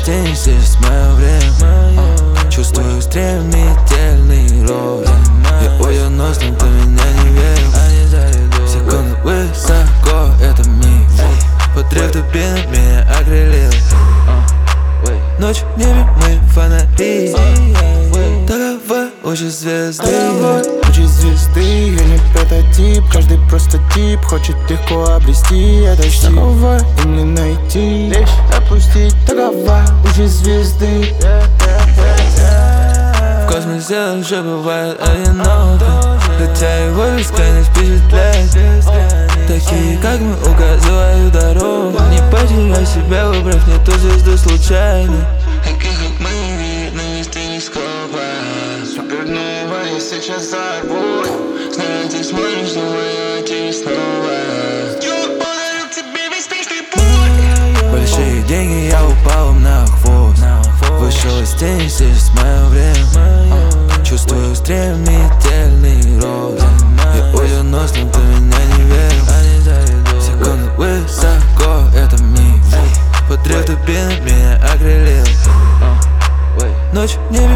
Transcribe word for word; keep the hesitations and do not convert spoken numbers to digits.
стенешь сейчас мое время. Чувствую стремительный рост. Я уюсь, но ты меня не верил. Секунды высоко, это миг. Подрыв турбины меня окрылил. Ночь в небе мы фонари. Такова участь звезды. Участь звезды, я не прототип. Каждый просто тип хочет легко обрести этот стиль. Такого им не найти, лишь опустить. Такова участь звезды. В космосе лучше бывает одиноко, хотя его бесконечно впечатляет. Такие, как мы, указывают дорогу. Не потеряй себя, выбрав не ту звезду случайно. Таких, как мы, видно из телескопа. Супернова, я сейчас взорву. Знаю, ты смотришь на мою тень снова. Я подарю тебе весь пешный путь. Большие деньги, я упал им на хвост. Вышел из тени, сейчас мое время. Чувствую стремительный рост. Я уюсь, но ты меня не верил. Секунды высоко, это миг. Подрыв турбины меня окрылил. Ночь в небе